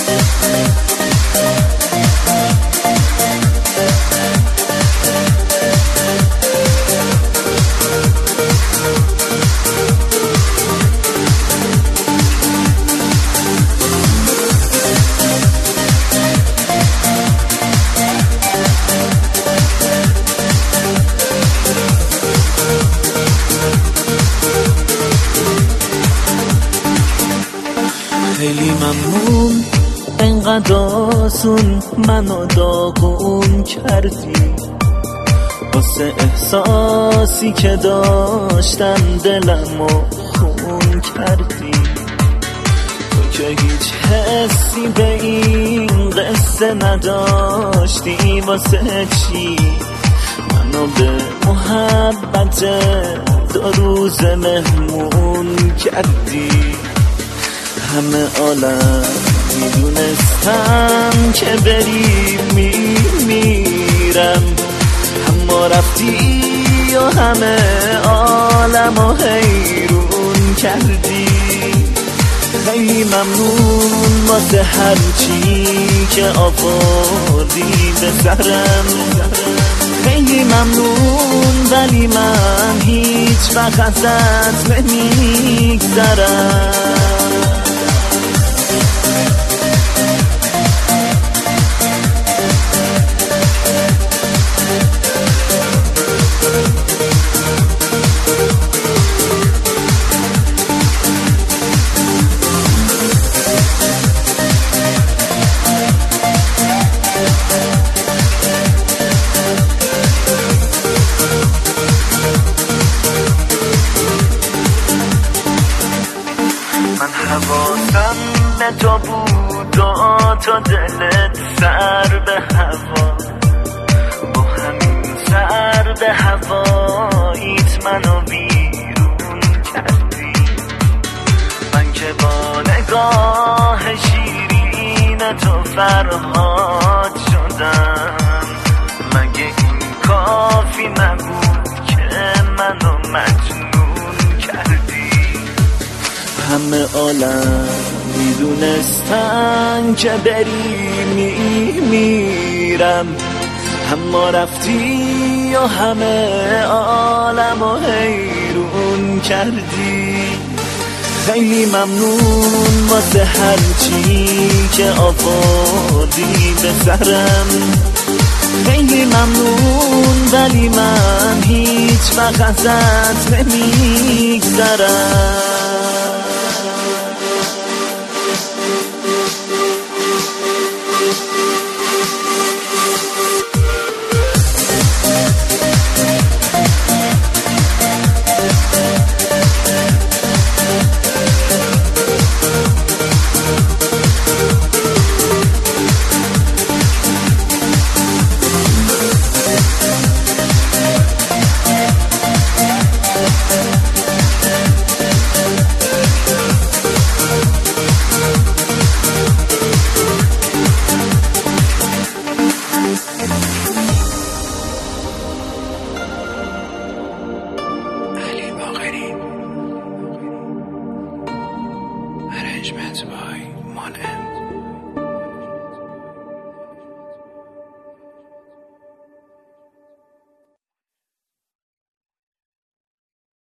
خیلی ممنون انقدر آسون منو داغون کردی، واسه احساسی که داشتم دلمو خون کردی. تو که هیچ حسی به این قصه نداشتی، واسه چی منو به محبت 2 روز مهمون کردی؟ همه عالم میدونستم که بری میمیرم، اما رفتی و همه عالمو حیرون کردی. خیلی ممنون واسه هر چی که آوردی به سرم، خیلی ممنون، ولی من هیچ وقت ازت نمیگذرم. حواسم به تو بود و تو دلت سر به هوا، با همین سر به هواییت منو بیرون کردی. من که با نگاه شیرین تو فرهاد شدم، مگه این کافی نبود که منو مجنون کردی؟ همه عالم میدونستن که بری میمیرم، اما رفتی و همه عالمو حیرون کردی. خیلی ممنون واسه هر چی که آوردی به سرم، خیلی ممنون، ولی من هیچ وقت ازت نمیگذرم. Arrangement by Mon